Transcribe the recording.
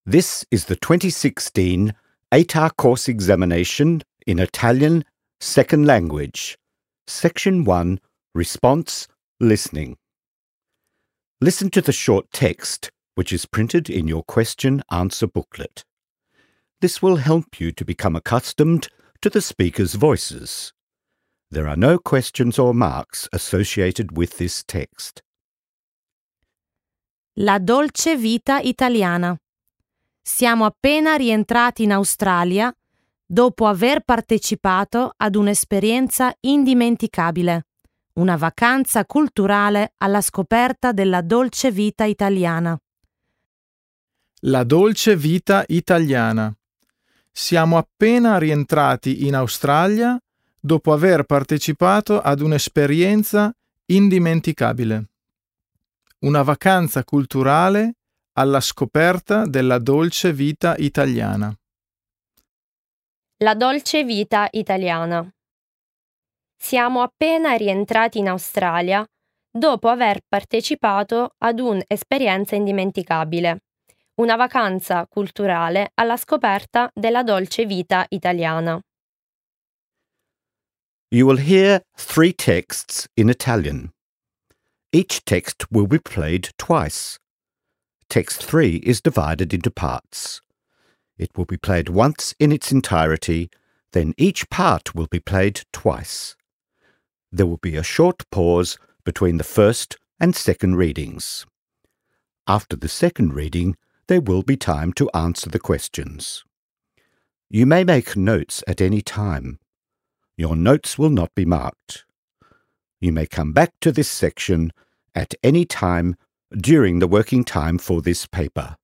This is the 2016 ATAR course examination in Italian, second language. Section 1, Response, Listening. Listen to the short text, which is printed in your question-answer booklet. This will help you to become accustomed to the speaker's voices. There are no questions or marks associated with this text. La dolce vita italiana. Siamo appena rientrati in Australia dopo aver partecipato ad un'esperienza indimenticabile, una vacanza culturale alla scoperta della dolce vita italiana. La dolce vita italiana. Siamo appena rientrati in Australia dopo aver partecipato ad un'esperienza indimenticabile, una vacanza culturale alla scoperta della dolce vita italiana. La dolce vita italiana. Siamo appena rientrati in Australia dopo aver partecipato ad un'esperienza indimenticabile, una vacanza culturale alla scoperta della dolce vita italiana. You will hear 3 texts in Italian. Each text will be played twice. Text 3 is divided into parts. It will be played once in its entirety, then each part will be played twice. There will be a short pause between the first and second readings. After the second reading, there will be time to answer the questions. You may make notes at any time. Your notes will not be marked. You may come back to this section at any time during the working time for this paper.